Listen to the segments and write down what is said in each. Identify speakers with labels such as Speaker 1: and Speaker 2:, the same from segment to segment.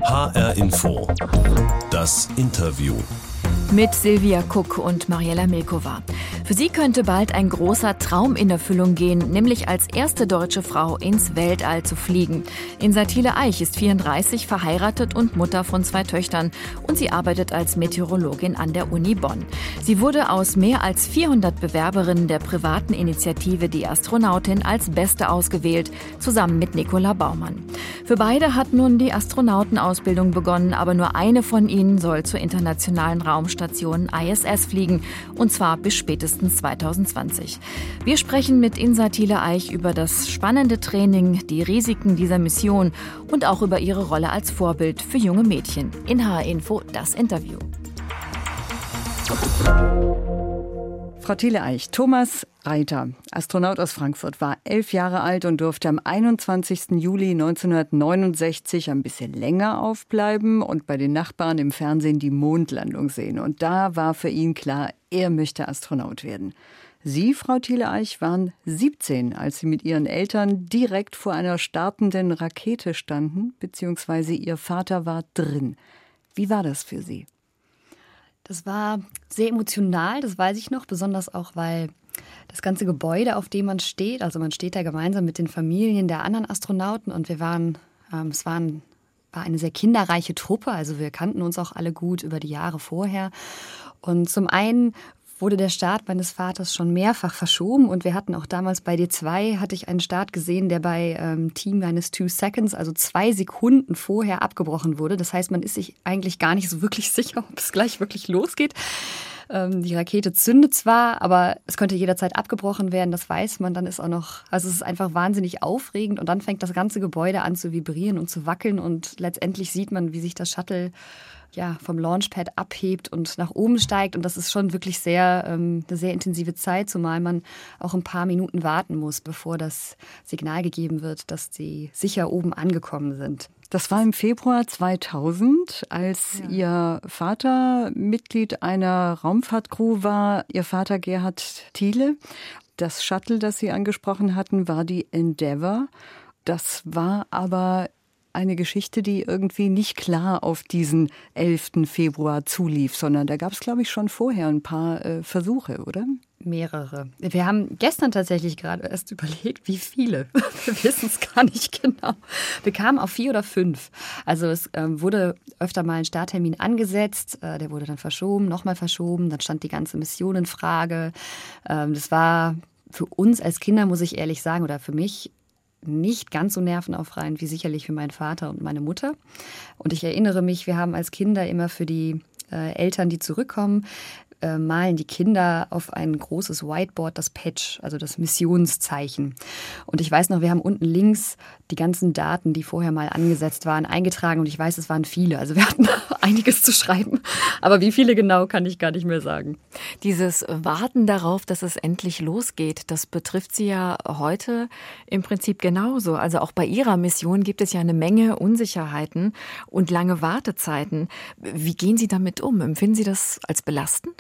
Speaker 1: HR Info. Das Interview.
Speaker 2: Mit Silvia Cook und Mariella Milkova. Für sie könnte bald ein großer Traum in Erfüllung gehen, nämlich als erste deutsche Frau ins Weltall zu fliegen. Insa Thiele-Eich ist 34, verheiratet und Mutter von 2 Töchtern. Und sie arbeitet als Meteorologin an der Uni Bonn. Sie wurde aus mehr als 400 Bewerberinnen der privaten Initiative Die Astronautin als Beste ausgewählt, zusammen mit Nicola Baumann. Für beide hat nun die Astronautenausbildung begonnen, aber nur eine von ihnen soll zur internationalen Raumstation ISS fliegen, und zwar bis spätestens 2020. Wir sprechen mit Insa Thiele-Eich über das spannende Training, die Risiken dieser Mission und auch über ihre Rolle als Vorbild für junge Mädchen. In HR Info das Interview.
Speaker 3: Frau Thiele-Eich, Thomas Reiter, Astronaut aus Frankfurt, war 11 Jahre alt und durfte am 21. Juli 1969 ein bisschen länger aufbleiben und bei den Nachbarn im Fernsehen die Mondlandung sehen. Und da war für ihn klar, er möchte Astronaut werden. Sie, Frau Thiele-Eich, waren 17, als Sie mit Ihren Eltern direkt vor einer startenden Rakete standen, beziehungsweise Ihr Vater war drin. Wie war das für Sie?
Speaker 4: Das war sehr emotional, das weiß ich noch, besonders auch, weil das ganze Gebäude, auf dem man steht, also man steht da gemeinsam mit den Familien der anderen Astronauten und wir waren, war eine sehr kinderreiche Truppe, also wir kannten uns auch alle gut über die Jahre vorher. Und zum einen wurde der Start meines Vaters schon mehrfach verschoben und wir hatten auch damals bei D2, hatte ich einen Start gesehen, der bei T-2 Seconds, also 2 Sekunden vorher abgebrochen wurde. Das heißt, man ist sich eigentlich gar nicht so wirklich sicher, ob es gleich wirklich losgeht. Die Rakete zündet zwar, aber es könnte jederzeit abgebrochen werden, das weiß man. Dann ist auch noch, also es ist einfach wahnsinnig aufregend und dann fängt das ganze Gebäude an zu vibrieren und zu wackeln und letztendlich sieht man, wie sich das Shuttle vom Launchpad abhebt und nach oben steigt. Und das ist schon wirklich eine sehr intensive Zeit, zumal man auch ein paar Minuten warten muss, bevor das Signal gegeben wird, dass sie sicher oben angekommen sind.
Speaker 3: Das war im Februar 2000, als Ihr Vater Mitglied einer Raumfahrtcrew war, Ihr Vater Gerhard Thiele. Das Shuttle, das Sie angesprochen hatten, war die Endeavour. Das war aber eine Geschichte, die irgendwie nicht klar auf diesen 11. Februar zulief, sondern da gab es, glaube ich, schon vorher ein paar Versuche, oder?
Speaker 4: Mehrere. Wir haben gestern tatsächlich gerade erst überlegt, wie viele. Wir wissen es gar nicht genau. Wir kamen auf 4 oder 5. Also es wurde öfter mal ein Starttermin angesetzt, der wurde dann verschoben, nochmal verschoben, dann stand die ganze Mission in Frage. Das war für uns als Kinder, muss ich ehrlich sagen, oder für mich, nicht ganz so nervenaufreibend wie sicherlich für meinen Vater und meine Mutter. Und ich erinnere mich, wir haben als Kinder immer für die Eltern, die zurückkommen, malen die Kinder auf ein großes Whiteboard das Patch, also das Missionszeichen. Und ich weiß noch, wir haben unten links die ganzen Daten, die vorher mal angesetzt waren, eingetragen. Und ich weiß, es waren viele. Also wir hatten einiges zu schreiben. Aber wie viele genau, kann ich gar nicht mehr sagen.
Speaker 2: Dieses Warten darauf, dass es endlich losgeht, das betrifft Sie ja heute im Prinzip genauso. Also auch bei Ihrer Mission gibt es ja eine Menge Unsicherheiten und lange Wartezeiten. Wie gehen Sie damit um? Empfinden Sie das als belastend?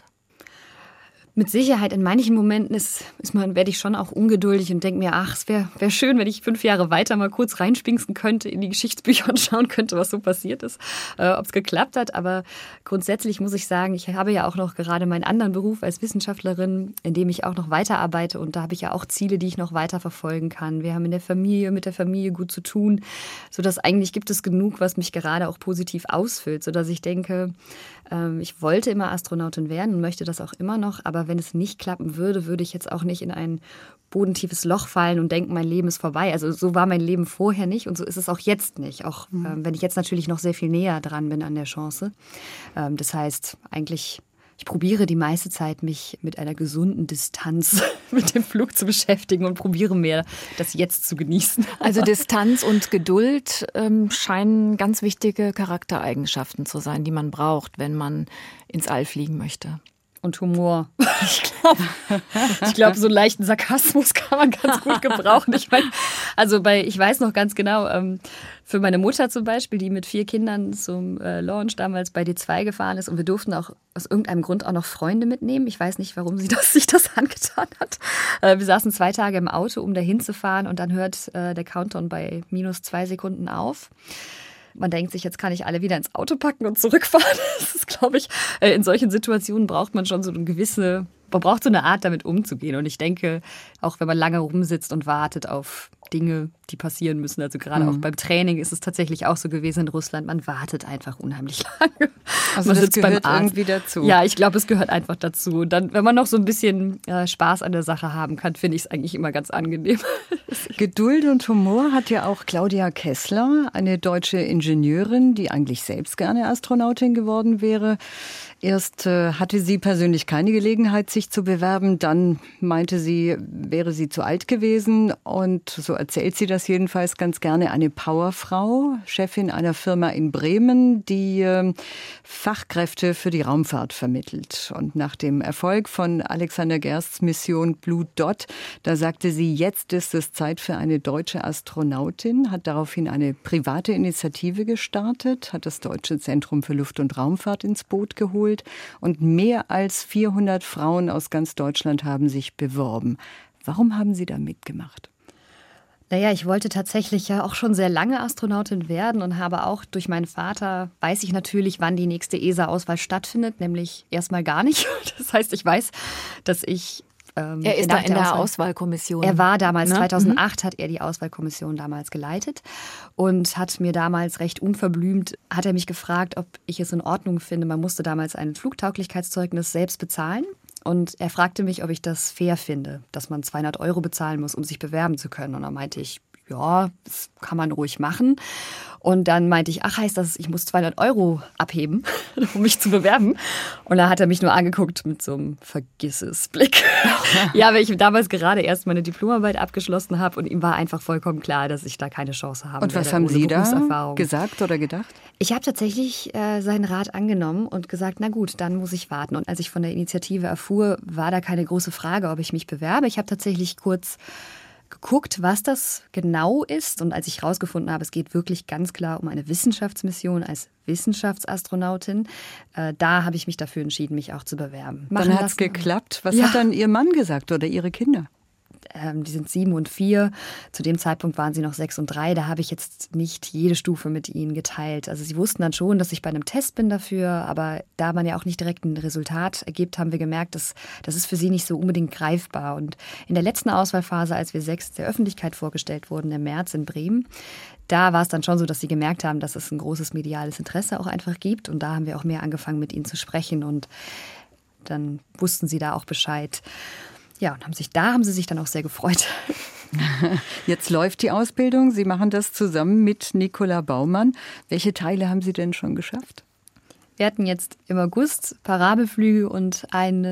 Speaker 4: Mit Sicherheit, in manchen Momenten werde ich schon auch ungeduldig und denke mir, es wäre schön, wenn ich 5 Jahre weiter mal kurz reinspinksen könnte in die Geschichtsbücher und schauen könnte, was so passiert ist, ob es geklappt hat. Aber grundsätzlich muss ich sagen, ich habe ja auch noch gerade meinen anderen Beruf als Wissenschaftlerin, in dem ich auch noch weiterarbeite. Und da habe ich ja auch Ziele, die ich noch weiter verfolgen kann. Wir haben mit der Familie gut zu tun, sodass eigentlich gibt es genug, was mich gerade auch positiv ausfüllt, sodass ich denke, ich wollte immer Astronautin werden und möchte das auch immer noch, aber wenn es nicht klappen würde, würde ich jetzt auch nicht in ein bodentiefes Loch fallen und denken, mein Leben ist vorbei. Also so war mein Leben vorher nicht und so ist es auch jetzt nicht, auch wenn ich jetzt natürlich noch sehr viel näher dran bin an der Chance. Das heißt, eigentlich, ich probiere die meiste Zeit, mich mit einer gesunden Distanz mit dem Flug zu beschäftigen und probiere mehr, das jetzt zu genießen.
Speaker 2: Also Distanz und Geduld scheinen ganz wichtige Charaktereigenschaften zu sein, die man braucht, wenn man ins All fliegen möchte.
Speaker 4: Und Humor. Ich glaube, so einen leichten Sarkasmus kann man ganz gut gebrauchen. Ich weiß noch ganz genau, für meine Mutter zum Beispiel, die mit 4 Kindern zum Launch damals bei D2 gefahren ist und wir durften auch aus irgendeinem Grund auch noch Freunde mitnehmen. Ich weiß nicht, warum sie sich das angetan hat. Wir saßen 2 Tage im Auto, um dahin zu fahren und dann hört der Countdown bei -2 Sekunden auf. Man denkt sich, jetzt kann ich alle wieder ins Auto packen und zurückfahren. Das ist, glaube ich, in solchen Situationen braucht man schon so man braucht so eine Art, damit umzugehen. Und ich denke, auch wenn man lange rumsitzt und wartet auf Dinge, die passieren müssen, also gerade auch beim Training ist es tatsächlich auch so gewesen in Russland, man wartet einfach unheimlich lange.
Speaker 3: Also
Speaker 4: man
Speaker 3: das
Speaker 4: sitzt
Speaker 3: gehört
Speaker 4: beim Arzt.
Speaker 3: irgendwie dazu.
Speaker 4: Ja, ich glaube, es gehört einfach dazu. Und dann, wenn man noch so ein bisschen Spaß an der Sache haben kann, finde ich es eigentlich immer ganz angenehm.
Speaker 3: Geduld und Humor hat ja auch Claudia Kessler, eine deutsche Ingenieurin, die eigentlich selbst gerne Astronautin geworden wäre. Erst hatte sie persönlich keine Gelegenheit, sich zu bewerben. Dann meinte sie, wäre sie zu alt gewesen. Und so erzählt sie das jedenfalls ganz gerne. Eine Powerfrau, Chefin einer Firma in Bremen, die Fachkräfte für die Raumfahrt vermittelt. Und nach dem Erfolg von Alexander Gersts Mission Blue Dot, da sagte sie, jetzt ist es Zeit für eine deutsche Astronautin, hat daraufhin eine private Initiative gestartet, hat das Deutsche Zentrum für Luft- und Raumfahrt ins Boot geholt und mehr als 400 Frauen aus ganz Deutschland haben sich beworben. Warum haben Sie da mitgemacht?
Speaker 4: Naja, ich wollte tatsächlich ja auch schon sehr lange Astronautin werden und habe auch durch meinen Vater, weiß ich natürlich, wann die nächste ESA-Auswahl stattfindet, nämlich erstmal gar nicht. Das heißt, ich weiß, dass ich
Speaker 2: er ist da in der Auswahlkommission.
Speaker 4: Er war damals, 2008 hat er die Auswahlkommission damals geleitet und hat mir damals recht unverblümt, hat er mich gefragt, ob ich es in Ordnung finde. Man musste damals ein Flugtauglichkeitszeugnis selbst bezahlen. Und er fragte mich, ob ich das fair finde, dass man 200 € bezahlen muss, um sich bewerben zu können. Und dann meinte ich, ja, das kann man ruhig machen. Und dann meinte ich, ach, heißt das, ich muss 200 € abheben, um mich zu bewerben? Und da hat er mich nur angeguckt mit so einem Vergiss-es-Blick. Ja, weil ich damals gerade erst meine Diplomarbeit abgeschlossen habe und ihm war einfach vollkommen klar, dass ich da keine Chance habe.
Speaker 3: Und was haben Sie da gesagt oder gedacht?
Speaker 4: Ich habe tatsächlich seinen Rat angenommen und gesagt, na gut, dann muss ich warten. Und als ich von der Initiative erfuhr, war da keine große Frage, ob ich mich bewerbe. Ich habe tatsächlich kurz geguckt, was das genau ist. Und als ich herausgefunden habe, es geht wirklich ganz klar um eine Wissenschaftsmission als Wissenschaftsastronautin, da habe ich mich dafür entschieden, mich auch zu bewerben.
Speaker 3: Dann hat es geklappt. Was hat dann Ihr Mann gesagt oder Ihre Kinder?
Speaker 4: Die sind 7 und 4. Zu dem Zeitpunkt waren sie noch 6 und 3. Da habe ich jetzt nicht jede Stufe mit ihnen geteilt. Also sie wussten dann schon, dass ich bei einem Test bin dafür. Aber da man ja auch nicht direkt ein Resultat ergibt, haben wir gemerkt, das ist für sie nicht so unbedingt greifbar. Und in der letzten Auswahlphase, als wir 6 der Öffentlichkeit vorgestellt wurden, im März in Bremen, da war es dann schon so, dass sie gemerkt haben, dass es ein großes mediales Interesse auch einfach gibt. Und da haben wir auch mehr angefangen, mit ihnen zu sprechen. Und dann wussten sie da auch Bescheid. Ja, und haben sie sich dann auch sehr gefreut.
Speaker 3: Jetzt läuft die Ausbildung. Sie machen das zusammen mit Nicola Baumann. Welche Teile haben Sie denn schon geschafft?
Speaker 4: Wir hatten jetzt im August Parabelflüge und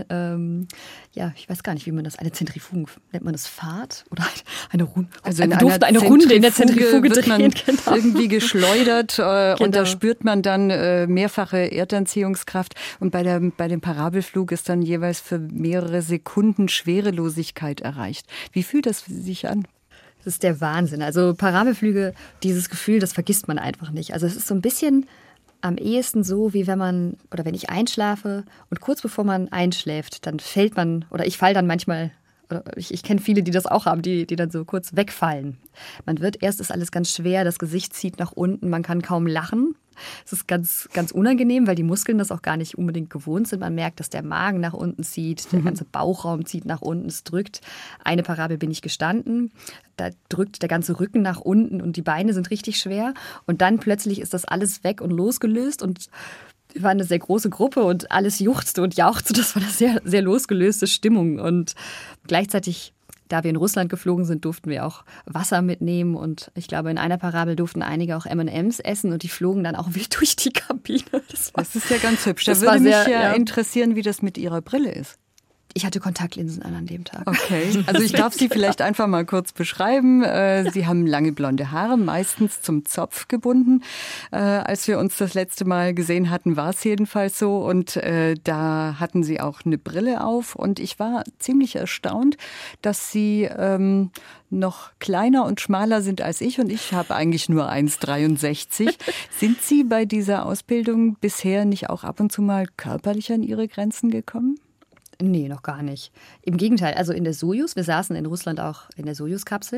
Speaker 4: ich weiß gar nicht, wie man das, eine Zentrifuge, nennt man das Fahrt? Oder eine Runde?
Speaker 3: Also wir durften eine Runde in der Zentrifuge drehen. Genau. Irgendwie geschleudert und da spürt man dann mehrfache Erdanziehungskraft. Und bei dem Parabelflug ist dann jeweils für mehrere Sekunden Schwerelosigkeit erreicht. Wie fühlt das sich an?
Speaker 4: Das ist der Wahnsinn. Also Parabelflüge, dieses Gefühl, das vergisst man einfach nicht. Also es ist so ein bisschen am ehesten so, wie wenn ich einschlafe und kurz bevor man einschläft, dann fällt man, oder ich falle dann manchmal, oder ich kenne viele, die das auch haben, die dann so kurz wegfallen. Erst ist alles ganz schwer, das Gesicht zieht nach unten, man kann kaum lachen. Es ist ganz, ganz unangenehm, weil die Muskeln das auch gar nicht unbedingt gewohnt sind. Man merkt, dass der Magen nach unten zieht, der ganze Bauchraum zieht nach unten, es drückt. Eine Parabel bin ich gestanden, da drückt der ganze Rücken nach unten und die Beine sind richtig schwer. Und dann plötzlich ist das alles weg und losgelöst und wir waren eine sehr große Gruppe und alles juchzte und jauchzte. Das war eine sehr, sehr losgelöste Stimmung und gleichzeitig, da wir in Russland geflogen sind, durften wir auch Wasser mitnehmen und ich glaube, in einer Parabel durften einige auch M&M's essen und die flogen dann auch wild durch die Kabine.
Speaker 3: Das ist ja ganz hübsch. Da würde mich interessieren, wie das mit Ihrer Brille ist.
Speaker 4: Ich hatte Kontaktlinsen an dem Tag.
Speaker 3: Okay, also ich darf Sie vielleicht einfach mal kurz beschreiben. Sie haben lange blonde Haare, meistens zum Zopf gebunden. Als wir uns das letzte Mal gesehen hatten, war es jedenfalls so. Und da hatten Sie auch eine Brille auf. Und ich war ziemlich erstaunt, dass Sie noch kleiner und schmaler sind als ich. Und ich habe eigentlich nur 1,63. Sind Sie bei dieser Ausbildung bisher nicht auch ab und zu mal körperlich an Ihre Grenzen gekommen?
Speaker 4: Nee, noch gar nicht. Im Gegenteil, also in der Sojus, wir saßen in Russland auch in der Sojus-Kapsel,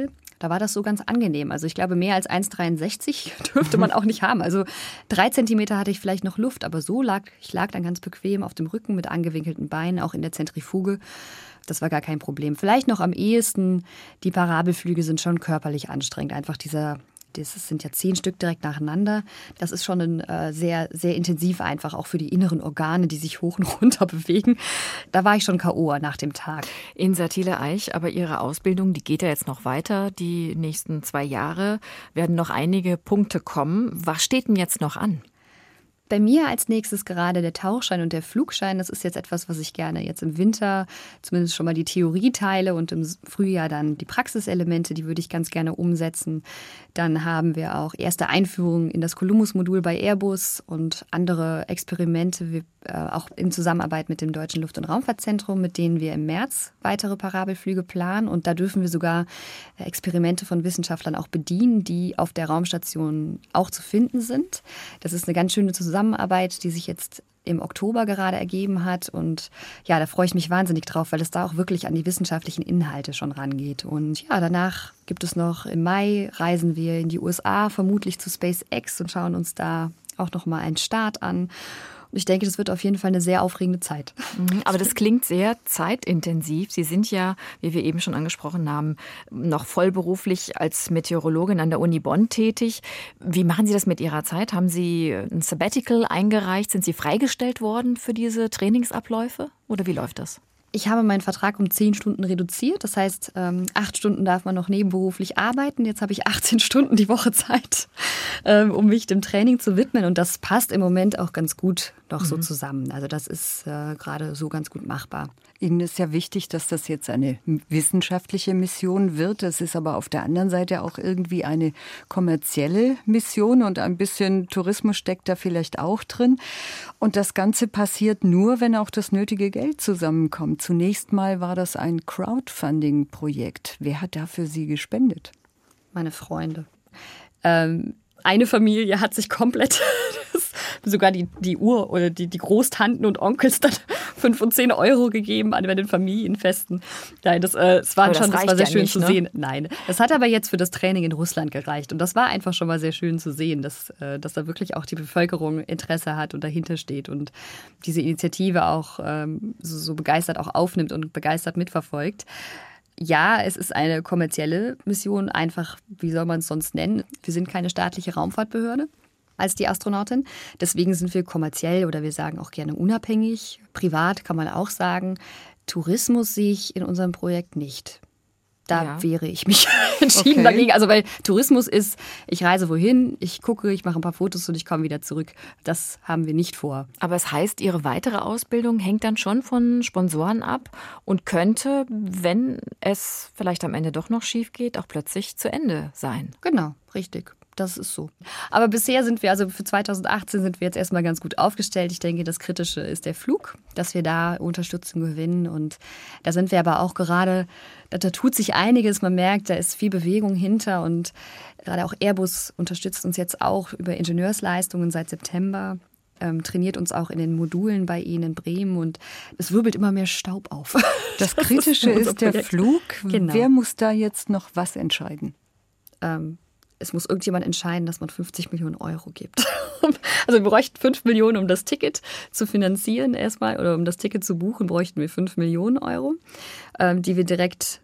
Speaker 4: da war das so ganz angenehm. Also ich glaube, mehr als 1,63 dürfte man auch nicht haben. Also 3 Zentimeter hatte ich vielleicht noch Luft, aber ich lag dann ganz bequem auf dem Rücken mit angewinkelten Beinen, auch in der Zentrifuge. Das war gar kein Problem. Vielleicht noch am ehesten, die Parabelflüge sind schon körperlich anstrengend. Einfach das sind ja 10 Stück direkt nacheinander. Das ist schon sehr, sehr intensiv einfach, auch für die inneren Organe, die sich hoch und runter bewegen. Da war ich schon K.O. nach dem Tag.
Speaker 2: Insa Thiele-Eich, aber Ihre Ausbildung, die geht ja jetzt noch weiter. Die nächsten 2 Jahre werden noch einige Punkte kommen. Was steht denn jetzt noch an?
Speaker 4: Bei mir als nächstes gerade der Tauchschein und der Flugschein. Das ist jetzt etwas, was ich gerne jetzt im Winter zumindest schon mal die Theorie teile und im Frühjahr dann die Praxiselemente, die würde ich ganz gerne umsetzen. Dann haben wir auch erste Einführungen in das Columbus-Modul bei Airbus und andere Experimente, auch in Zusammenarbeit mit dem Deutschen Luft- und Raumfahrtzentrum, mit denen wir im März weitere Parabelflüge planen. Und da dürfen wir sogar Experimente von Wissenschaftlern auch bedienen, die auf der Raumstation auch zu finden sind. Das ist eine ganz schöne Zusammenarbeit, die sich jetzt im Oktober gerade ergeben hat. Und ja, da freue ich mich wahnsinnig drauf, weil es da auch wirklich an die wissenschaftlichen Inhalte schon rangeht. Und ja, danach gibt es noch, im Mai reisen wir in die USA, vermutlich zu SpaceX und schauen uns da auch nochmal einen Start an. Und ich denke, das wird auf jeden Fall eine sehr aufregende Zeit.
Speaker 2: Aber das klingt sehr zeitintensiv. Sie sind ja, wie wir eben schon angesprochen haben, noch vollberuflich als Meteorologin an der Uni Bonn tätig. Wie machen Sie das mit Ihrer Zeit? Haben Sie ein Sabbatical eingereicht? Sind Sie freigestellt worden für diese Trainingsabläufe? Oder wie läuft das?
Speaker 4: Ich habe meinen Vertrag um 10 Stunden reduziert. Das heißt, 8 Stunden darf man noch nebenberuflich arbeiten. Jetzt habe ich 18 Stunden die Woche Zeit, um mich dem Training zu widmen. Und das passt im Moment auch ganz gut noch so zusammen. Also das ist gerade so ganz gut machbar.
Speaker 3: Ihnen ist ja wichtig, dass das jetzt eine wissenschaftliche Mission wird. Es ist aber auf der anderen Seite auch irgendwie eine kommerzielle Mission und ein bisschen Tourismus steckt da vielleicht auch drin. Und das Ganze passiert nur, wenn auch das nötige Geld zusammenkommt. Zunächst mal war das ein Crowdfunding-Projekt. Wer hat da für Sie gespendet?
Speaker 4: Meine Freunde. Eine Familie hat sich komplett, sogar die oder die Großtanten und Onkels dann 5 und 10 Euro gegeben an den Familienfesten. Nein, das war sehr schön zu sehen. Nein, das hat aber jetzt für das Training in Russland gereicht. Und das war einfach schon mal sehr schön zu sehen, dass da wirklich auch die Bevölkerung Interesse hat und dahinter steht und diese Initiative auch so begeistert auch aufnimmt und begeistert mitverfolgt. Ja, es ist eine kommerzielle Mission, einfach, wie soll man es sonst nennen? Wir sind keine staatliche Raumfahrtbehörde als die Astronautin. Deswegen sind wir kommerziell oder wir sagen auch gerne unabhängig. Privat kann man auch sagen. Tourismus sehe ich in unserem Projekt nicht. Da wehre ich mich entschieden dagegen. Also weil Tourismus ist, ich reise wohin, ich gucke, ich mache ein paar Fotos und ich komme wieder zurück. Das haben wir nicht vor.
Speaker 2: Aber es heißt, Ihre weitere Ausbildung hängt dann schon von Sponsoren ab und könnte, wenn es vielleicht am Ende doch noch schief geht, auch plötzlich zu Ende sein.
Speaker 4: Genau, richtig. Das ist so. Aber bisher sind wir, also für 2018 sind wir jetzt erstmal ganz gut aufgestellt. Ich denke, das Kritische ist der Flug, dass wir da Unterstützung gewinnen. Und da sind wir aber auch gerade, da tut sich einiges. Man merkt, da ist viel Bewegung hinter. Und gerade auch Airbus unterstützt uns jetzt auch über Ingenieursleistungen seit September. Trainiert uns auch in den Modulen bei Ihnen in Bremen und es wirbelt immer mehr Staub auf.
Speaker 3: Das Kritische ist der Flug.
Speaker 4: Genau.
Speaker 3: Wer muss da jetzt noch was entscheiden?
Speaker 4: Es muss irgendjemand entscheiden, dass man 50 Millionen Euro gibt. Also wir bräuchten 5 Millionen, um das Ticket zu finanzieren erstmal oder um das Ticket zu buchen, bräuchten wir 5 Millionen Euro, die wir direkt,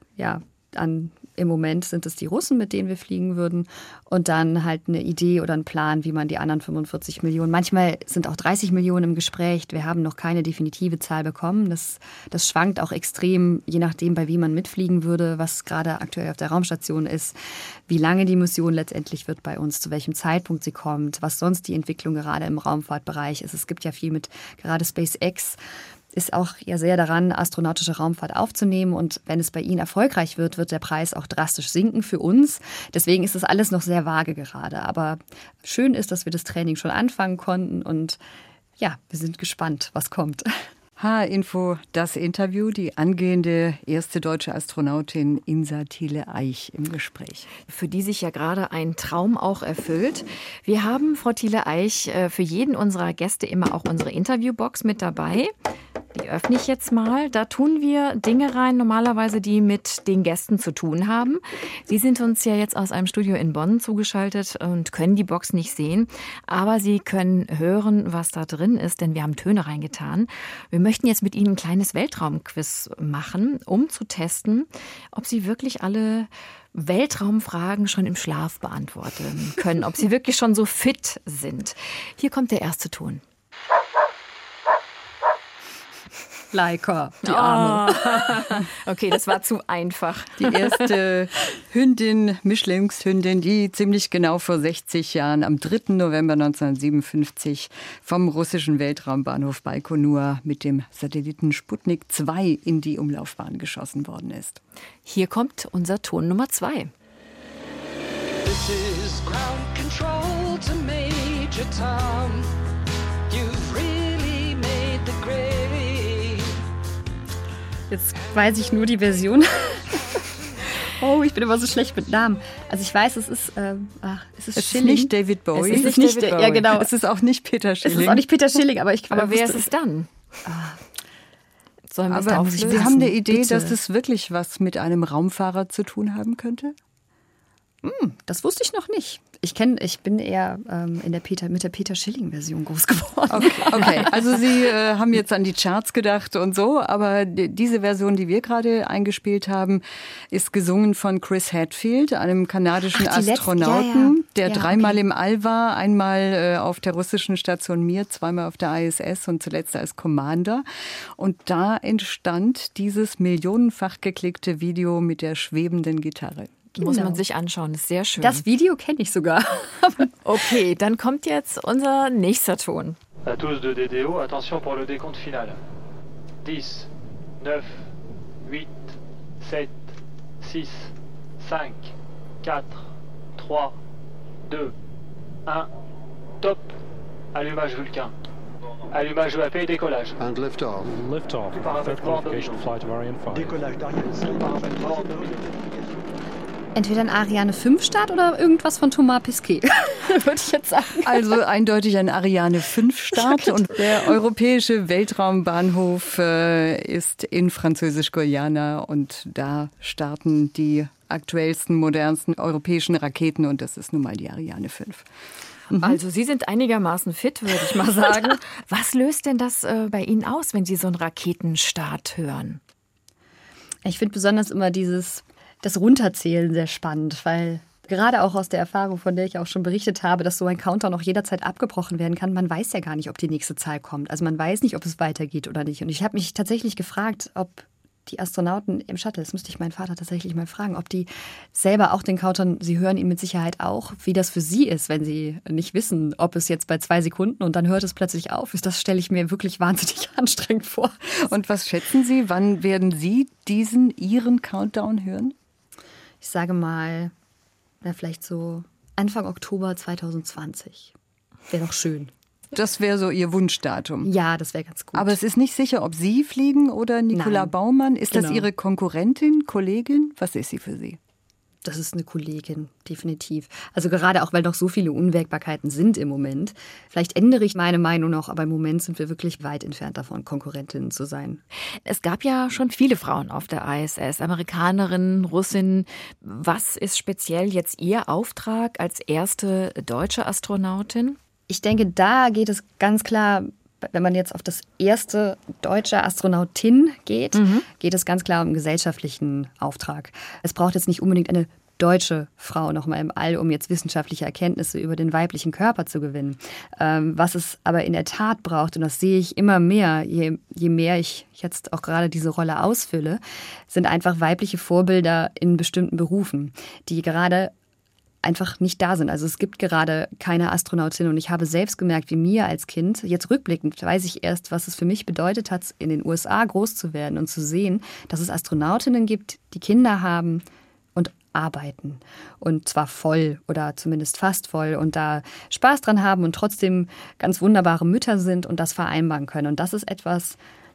Speaker 4: im Moment sind es die Russen, mit denen wir fliegen würden und dann halt eine Idee oder ein Plan, wie man die anderen 45 Millionen, manchmal sind auch 30 Millionen im Gespräch, wir haben noch keine definitive Zahl bekommen, das schwankt auch extrem, je nachdem, bei wem man mitfliegen würde, was gerade aktuell auf der Raumstation ist, wie lange die Mission letztendlich wird bei uns, zu welchem Zeitpunkt sie kommt, was sonst die Entwicklung gerade im Raumfahrtbereich ist. Es gibt ja viel mit gerade SpaceX, ist auch ja sehr daran, astronautische Raumfahrt aufzunehmen. Und wenn es bei Ihnen erfolgreich wird, wird der Preis auch drastisch sinken für uns. Deswegen ist das alles noch sehr vage gerade. Aber schön ist, dass wir das Training schon anfangen konnten. Und ja, wir sind gespannt, was kommt.
Speaker 3: H-Info, das Interview, die angehende erste deutsche Astronautin Insa Thiele-Eich im Gespräch.
Speaker 2: Für die sich ja gerade ein Traum auch erfüllt. Wir haben, Frau Thiele-Eich, für jeden unserer Gäste immer auch unsere Interviewbox mit dabei. Die öffne ich jetzt mal. Da tun wir Dinge rein, normalerweise die mit den Gästen zu tun haben. Sie sind uns ja jetzt aus einem Studio in Bonn zugeschaltet und können die Box nicht sehen. Aber Sie können hören, was da drin ist, denn wir haben Töne reingetan. Wir möchten jetzt mit Ihnen ein kleines Weltraumquiz machen, um zu testen, ob Sie wirklich alle Weltraumfragen schon im Schlaf beantworten können, ob Sie wirklich schon so fit sind. Hier kommt der erste Ton.
Speaker 4: Leica, die Arme.
Speaker 2: Oh. Okay, das war zu einfach.
Speaker 3: Die erste Hündin, Mischlingshündin, die ziemlich genau vor 60 Jahren am 3. November 1957 vom russischen Weltraumbahnhof Baikonur mit dem Satelliten Sputnik 2 in die Umlaufbahn geschossen worden ist.
Speaker 2: Hier kommt unser Ton Nummer 2.
Speaker 5: This is ground control to Major Tom. You've really made the grade.
Speaker 4: Jetzt weiß ich nur die Version. Oh, ich bin immer so schlecht mit Namen. Also ich weiß, es ist Schilling.
Speaker 3: Nicht David Bowie.
Speaker 4: Es ist nicht David Bowie. Ja, genau.
Speaker 3: Es ist auch nicht Peter Schilling.
Speaker 4: Es ist auch nicht Peter Schilling, aber
Speaker 2: wer ist es dann? Sollen wir es auflösen?
Speaker 3: Sie haben eine Idee,
Speaker 4: Bitte.
Speaker 3: dass das wirklich was mit einem Raumfahrer zu tun haben könnte?
Speaker 4: Das wusste ich noch nicht. Ich bin eher mit der Peter Schilling-Version groß geworden.
Speaker 3: Okay. Also Sie haben jetzt an die Charts gedacht und so, aber diese Version, die wir gerade eingespielt haben, ist gesungen von Chris Hadfield, einem kanadischen Astronauten, der dreimal im All war, einmal auf der russischen Station Mir, zweimal auf der ISS und zuletzt als Commander. Und da entstand dieses millionenfach geklickte Video mit der schwebenden Gitarre.
Speaker 2: Genau. Muss man sich anschauen, ist sehr schön.
Speaker 4: Das Video kenne ich sogar.
Speaker 2: Okay, dann kommt jetzt unser nächster Ton.
Speaker 6: À tous de DDO, attention pour le décompte final. 10, 9, 8, 7, 6, 5, 4, 3, 2, 1, top. Allumage Vulcain. Allumage EAP, décollage.
Speaker 7: And lift off.
Speaker 6: Lift off. Third qualification flight of Ariane 5.
Speaker 7: Décollage d'Ariane 5.
Speaker 4: Entweder ein Ariane 5 Start oder irgendwas von Thomas Pesquet, würde ich jetzt sagen.
Speaker 3: Also eindeutig ein Ariane 5 Start und der europäische Weltraumbahnhof ist in Französisch-Guyana und da starten die aktuellsten, modernsten europäischen Raketen und das ist nun mal die Ariane 5.
Speaker 2: Also Sie sind einigermaßen fit, würde ich mal sagen. Was löst denn das bei Ihnen aus, wenn Sie so einen Raketenstart hören?
Speaker 4: Ich finde besonders immer das Runterzählen sehr spannend, weil gerade auch aus der Erfahrung, von der ich auch schon berichtet habe, dass so ein Countdown auch jederzeit abgebrochen werden kann, man weiß ja gar nicht, ob die nächste Zahl kommt. Also man weiß nicht, ob es weitergeht oder nicht. Und ich habe mich tatsächlich gefragt, ob die Astronauten im Shuttle, das müsste ich meinen Vater tatsächlich mal fragen, ob die selber auch den Countdown, sie hören ihn mit Sicherheit auch, wie das für sie ist, wenn sie nicht wissen, ob es jetzt bei 2 Sekunden und dann hört es plötzlich auf ist. Das stelle ich mir wirklich wahnsinnig anstrengend vor.
Speaker 3: Und was schätzen Sie, wann werden Sie Ihren Countdown hören?
Speaker 4: Ich sage mal, vielleicht so Anfang Oktober 2020. Wäre doch schön.
Speaker 3: Das wäre so Ihr Wunschdatum.
Speaker 4: Ja, das wäre ganz gut.
Speaker 3: Aber es ist nicht sicher, ob Sie fliegen oder Nicola Baumann. Ist das Ihre Konkurrentin, Kollegin? Was ist sie für Sie?
Speaker 4: Das ist eine Kollegin, definitiv. Also gerade auch, weil noch so viele Unwägbarkeiten sind im Moment. Vielleicht ändere ich meine Meinung noch, aber im Moment sind wir wirklich weit entfernt davon, Konkurrentinnen zu sein.
Speaker 2: Es gab ja schon viele Frauen auf der ISS, Amerikanerinnen, Russinnen. Was ist speziell jetzt Ihr Auftrag als erste deutsche Astronautin?
Speaker 4: Ich denke, da geht es ganz klar, wenn man jetzt auf das erste deutsche Astronautin geht, geht es ganz klar um einen gesellschaftlichen Auftrag. Es braucht jetzt nicht unbedingt eine deutsche Frau noch mal im All, um jetzt wissenschaftliche Erkenntnisse über den weiblichen Körper zu gewinnen. Was es aber in der Tat braucht, und das sehe ich immer mehr, je mehr ich jetzt auch gerade diese Rolle ausfülle, sind einfach weibliche Vorbilder in bestimmten Berufen, die gerade einfach nicht da sind. Also es gibt gerade keine Astronautin und ich habe selbst gemerkt, wie mir als Kind, jetzt rückblickend weiß ich erst, was es für mich bedeutet hat, in den USA groß zu werden und zu sehen, dass es Astronautinnen gibt, die Kinder haben und arbeiten. Und zwar voll oder zumindest fast voll und da Spaß dran haben und trotzdem ganz wunderbare Mütter sind und das vereinbaren können. Und das ist etwas,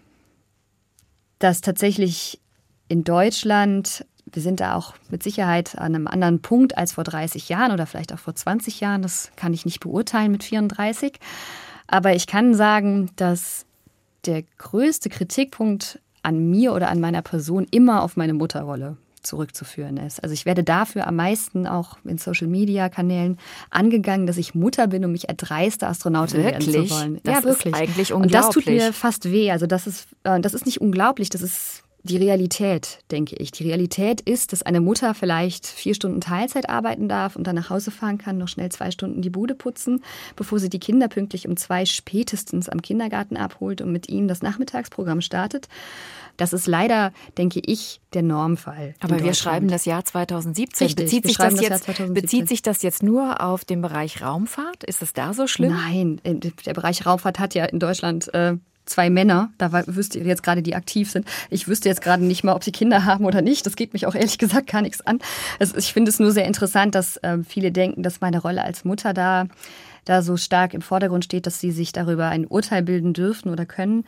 Speaker 4: das tatsächlich in Deutschland, wir sind da auch mit Sicherheit an einem anderen Punkt als vor 30 Jahren oder vielleicht auch vor 20 Jahren. Das kann ich nicht beurteilen mit 34. Aber ich kann sagen, dass der größte Kritikpunkt an mir oder an meiner Person immer auf meine Mutterrolle zurückzuführen ist. Also ich werde dafür am meisten auch in Social-Media-Kanälen angegangen, dass ich Mutter bin und mich erdreiste, Astronautin werden zu wollen.
Speaker 2: Das
Speaker 4: wirklich.
Speaker 2: Ist eigentlich unglaublich.
Speaker 4: Und das tut mir fast weh. Also das ist nicht unglaublich, das ist die Realität, denke ich. Die Realität ist, dass eine Mutter vielleicht 4 Stunden Teilzeit arbeiten darf und dann nach Hause fahren kann, noch schnell 2 Stunden die Bude putzen, bevor sie die Kinder pünktlich um 2 spätestens am Kindergarten abholt und mit ihnen das Nachmittagsprogramm startet. Das ist leider, denke ich, der Normfall.
Speaker 2: Aber wir schreiben das Jahr 2017.
Speaker 4: Richtig,
Speaker 2: bezieht sich das jetzt nur auf den Bereich Raumfahrt? Ist es da so schlimm?
Speaker 4: Nein, der Bereich Raumfahrt hat ja in Deutschland 2 Männer, da wüsste ihr jetzt gerade, die aktiv sind. Ich wüsste jetzt gerade nicht mal, ob sie Kinder haben oder nicht. Das geht mich auch ehrlich gesagt gar nichts an. Also ich finde es nur sehr interessant, dass viele denken, dass meine Rolle als Mutter da so stark im Vordergrund steht, dass sie sich darüber ein Urteil bilden dürfen oder können.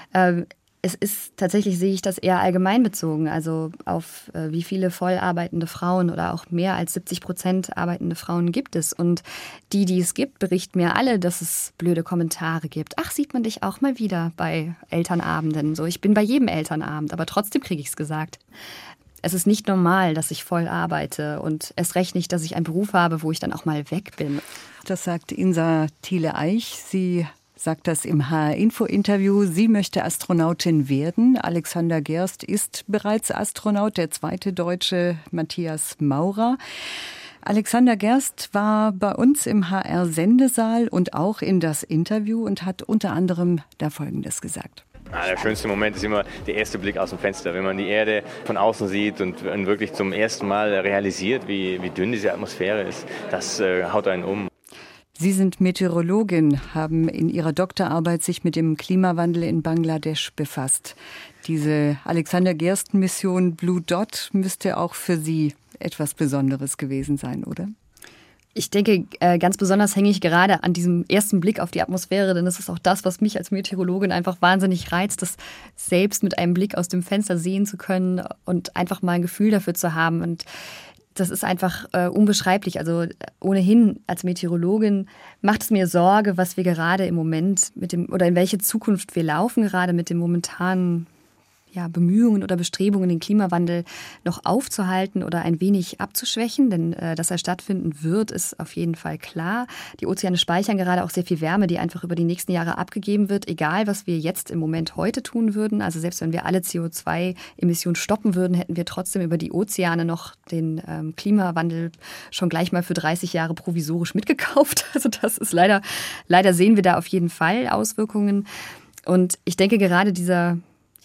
Speaker 4: Es ist tatsächlich, sehe ich das eher allgemein bezogen, also auf wie viele voll arbeitende Frauen oder auch mehr als 70% arbeitende Frauen gibt es. Und die es gibt, berichten mir alle, dass es blöde Kommentare gibt. Ach, sieht man dich auch mal wieder bei Elternabenden? So, ich bin bei jedem Elternabend, aber trotzdem kriege ich es gesagt. Es ist nicht normal, dass ich voll arbeite und erst recht nicht, dass ich einen Beruf habe, wo ich dann auch mal weg bin.
Speaker 3: Das sagt Insa Thiele-Eich. Sie sagt das im HR-Info-Interview. Sie möchte Astronautin werden. Alexander Gerst ist bereits Astronaut, der 2. Deutsche Matthias Maurer. Alexander Gerst war bei uns im HR-Sendesaal und auch in das Interview und hat unter anderem da Folgendes gesagt.
Speaker 8: Der schönste Moment ist immer der erste Blick aus dem Fenster, wenn man die Erde von außen sieht und wirklich zum ersten Mal realisiert, wie dünn diese Atmosphäre ist. Das haut einen um.
Speaker 3: Sie sind Meteorologin, haben in Ihrer Doktorarbeit sich mit dem Klimawandel in Bangladesch befasst. Diese Alexander-Gerst-Mission Blue Dot müsste auch für Sie etwas Besonderes gewesen sein, oder?
Speaker 4: Ich denke, ganz besonders hänge ich gerade an diesem ersten Blick auf die Atmosphäre, denn das ist auch das, was mich als Meteorologin einfach wahnsinnig reizt, das selbst mit einem Blick aus dem Fenster sehen zu können und einfach mal ein Gefühl dafür zu haben. Und das ist einfach unbeschreiblich. Also ohnehin als Meteorologin macht es mir Sorge, was wir gerade im Moment oder in welche Zukunft wir laufen, gerade mit dem momentanen Bemühungen oder Bestrebungen, den Klimawandel noch aufzuhalten oder ein wenig abzuschwächen. Denn dass er stattfinden wird, ist auf jeden Fall klar. Die Ozeane speichern gerade auch sehr viel Wärme, die einfach über die nächsten Jahre abgegeben wird. Egal, was wir jetzt im Moment heute tun würden. Also selbst wenn wir alle CO2-Emissionen stoppen würden, hätten wir trotzdem über die Ozeane noch den Klimawandel schon gleich mal für 30 Jahre provisorisch mitgekauft. Also das ist leider sehen wir da auf jeden Fall Auswirkungen. Und ich denke gerade dieser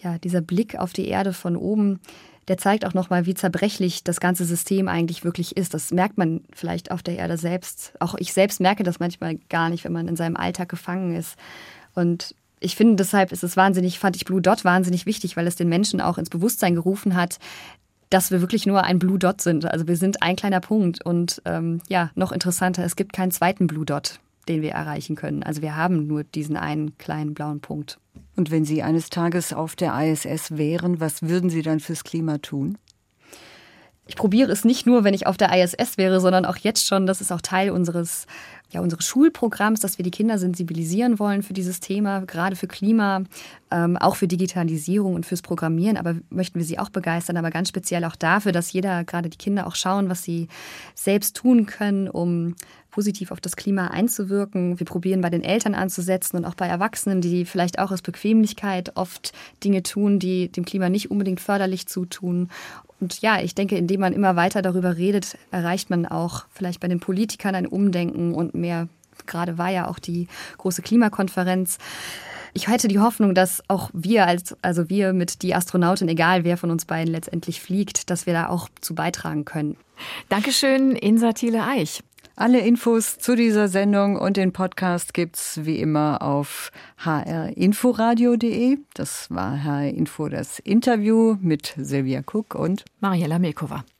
Speaker 4: Blick auf die Erde von oben, der zeigt auch nochmal, wie zerbrechlich das ganze System eigentlich wirklich ist. Das merkt man vielleicht auf der Erde selbst. Auch ich selbst merke das manchmal gar nicht, wenn man in seinem Alltag gefangen ist. Und ich finde, deshalb fand ich Blue Dot wahnsinnig wichtig, weil es den Menschen auch ins Bewusstsein gerufen hat, dass wir wirklich nur ein Blue Dot sind. Also wir sind ein kleiner Punkt. Und noch interessanter, es gibt keinen zweiten Blue Dot, den wir erreichen können. Also wir haben nur diesen einen kleinen blauen Punkt.
Speaker 3: Und wenn Sie eines Tages auf der ISS wären, was würden Sie dann fürs Klima tun?
Speaker 4: Ich probiere es nicht nur, wenn ich auf der ISS wäre, sondern auch jetzt schon. Das ist auch Teil unseres Schulprogramms, dass wir die Kinder sensibilisieren wollen für dieses Thema, gerade für Klima, auch für Digitalisierung und fürs Programmieren. Aber möchten wir sie auch begeistern, aber ganz speziell auch dafür, dass gerade die Kinder auch schauen, was sie selbst tun können, um positiv auf das Klima einzuwirken. Wir probieren bei den Eltern anzusetzen und auch bei Erwachsenen, die vielleicht auch aus Bequemlichkeit oft Dinge tun, die dem Klima nicht unbedingt förderlich zutun. Und ich denke, indem man immer weiter darüber redet, erreicht man auch vielleicht bei den Politikern ein Umdenken und mehr. Gerade war ja auch die große Klimakonferenz. Ich hätte die Hoffnung, dass auch wir mit die Astronautin, egal wer von uns beiden letztendlich fliegt, dass wir da auch zu beitragen können.
Speaker 2: Dankeschön, Insa Thiele-Eich.
Speaker 3: Alle Infos zu dieser Sendung und den Podcast gibt's wie immer auf hrinforadio.de. Das war HR Info, das Interview mit Silvia Cook und
Speaker 2: Mariella Milkova.